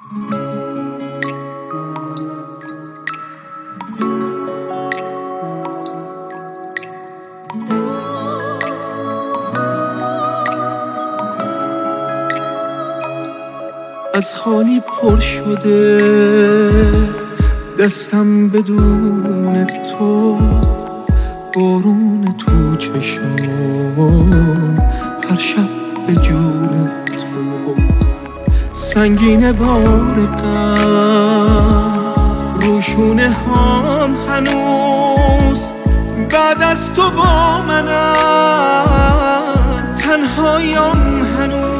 از خالی پر شده دستم بدون تو، بارون تو چشام هر شب به جون تو، سنگین بار غم روشونه هم هنوز بعد از تو با منم، تنهایم هنوز.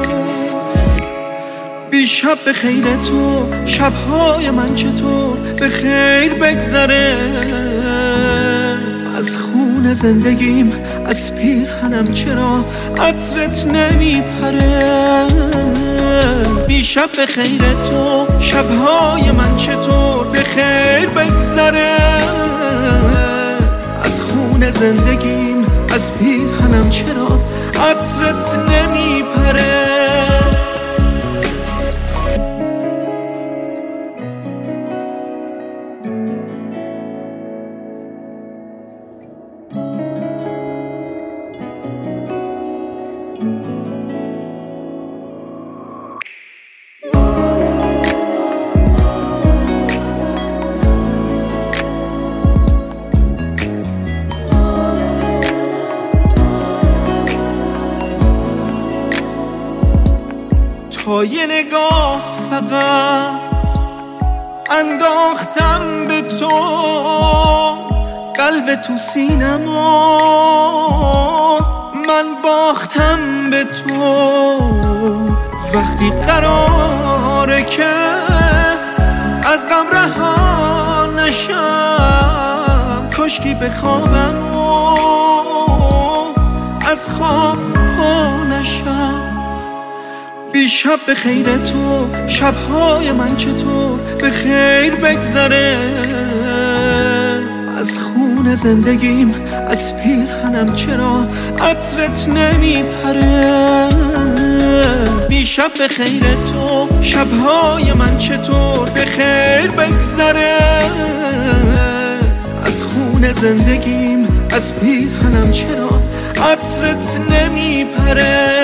بیشب به خیر تو، شبهای من چطور به خیر بگذره، از خون زندگیم از پیرهنم چرا عطرت نمیپره. بیشب به خیر تو، شبهای من چطور به خیر بگذره، از خون زندگیم از پیرهنم چرا عطرت نمیپره. با یه نگاه فقط انداختم به تو، قلب تو سینما من باختم به تو. وقتی قراره که از غم رها نشم، کاشکی بخوابم و از خواب پا نشم. بیشب به خیر تو، شبهای من چطور به خیر بگذره، از خون زندگیم از پیرهنم چرا عطرت نمیپره. بیشب به خیر تو، شبهای من چطور به خیر بگذره، از خون زندگیم از پیرهنم چرا عطرت نمیپره.